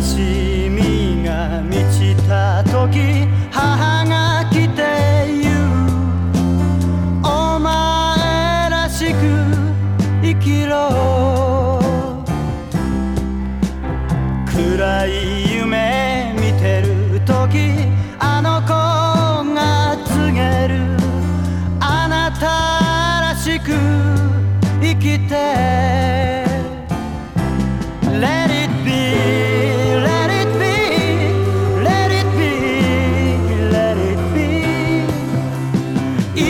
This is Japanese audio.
しみが満ちた時母が来て言うお前らしく生きろ暗い夢